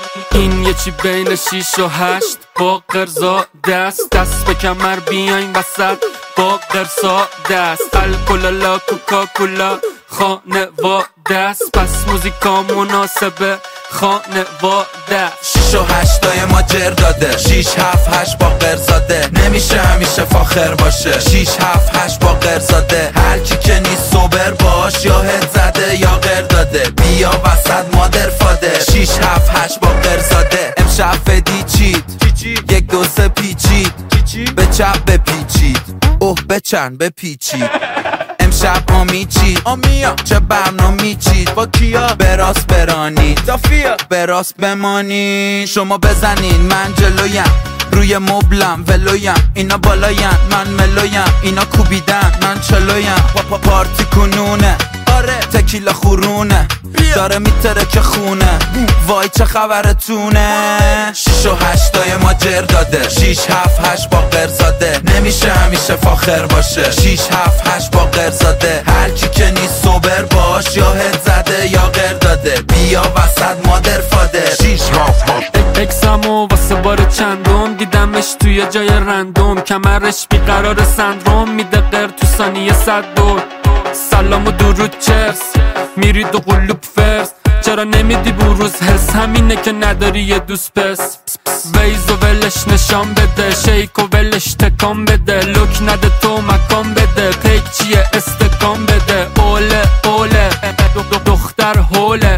این یه چی بین 6 و 8 با قرزا دست به کمر بیاین وسط با قرصا دست الکلالا کوکاکولا خانواده است پس موزیکا مناسبه خانواده 6 و 8 ما جر داده 6 7 8 با قرزاده نمیشه همیشه فاخر باشه 6 7 8 با قرزاده هر کی که نیست سوبر باش یا هد زده یا قر داده بیا وسط مادر فاده 6 7 8 با قرزاده امشب فدی چید 1 2 3 پیچید به چپ بپیچید اوه بچن بپیچید امشب آمی چید چه برنامه چید با کیا براست برانید دافیا براست بمانید شما بزنین من جلویم روی مبلم ولویم اینا بالایم من ملویم اینا کوبیدن من چلویم پارتی کنونه آره تکیلا خورونه داره میتره که خونه وای چه خبرتونه 6 و 8 ما جر داده 6 7 8 با قرزاده نمیشه همیشه فاخر باشه 6 7 8 با قرزاده هر کی که نیست سوبر باش یا هد زده یا قر داده بیا وسط مادر فاده 6 7 8 اکسامو واسه بار چندم دیدمش توی جای رندوم کمرش بیقرار سندروم میده قر تو ثانیه 100 دور سلام و درود چرس میری دو قلوب فرس چرا نمیدی بروز حس همینه که نداری یه دوست پس ویز و ولش نشان بده شیک و ولش تکان بده لوک نده تو مکان بده پیک چیه استکان بده اوله دختر هوله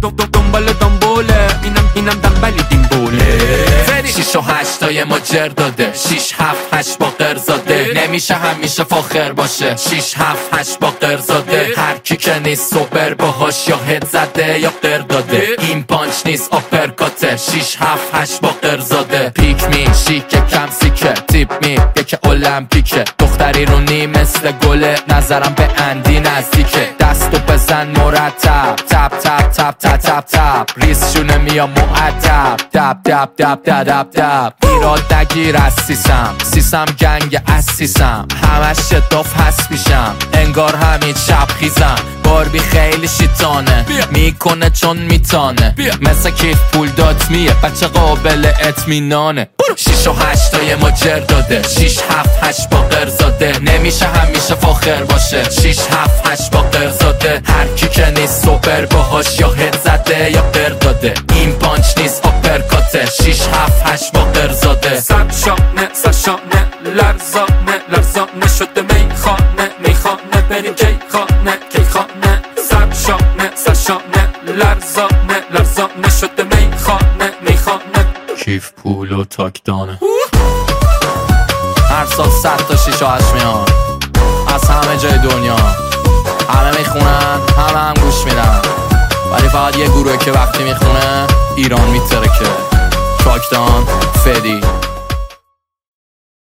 دنبال دنبوله اینم دنبالی دنبوله 6 و 8 ما جر داده 6 7 8 با قرزاده نمیشه همیشه فاخر باشه 6 7 8 با قرزاده هر کی که نیست سوبر باهاش یا هد زده یا قر داده این پانچ نیست آپرکاته 6 7 8 با قرزاده پیک می شیک کم سیکه تیپ می که المپیکه دختری رو نی مثل گله نظرم به اندی نزدیکه دستو بزن مرتب تپ تپ تپ تپ تپ تپ ریس شونه میا معدب دب دب دب دب دب دب ایراد نگیر از سیسم گنگ اسیسم همش شداف هست میشم انگار همین شب خیزم باربی خیلی شیطانه میکنه چون میتانه مثل کیف پول دات میه بچه قابل اطمینانه 6 و 8 ما جر داده 6 7 8 با قرزاده نمیشه همیشه فاخر باشه 6 7 8 با قرزاده هر کی که نیست سوبر باهاش یا هد زده یا قر داده این پانچ نیست آپرکاته 6 7 8 با قرزاده سرشانه لرزانه شده میخانه بریم کیخانه سرشانه لرزانه شده میخانه کیف پول و تاکدانه هر سال 100 تا 6 و 8 میان از همه جای دنیا همه میخونن همه هم گوش میدن ولی فقط یه گروه که وقتی میخونه ایران میترکه تاکدان فدی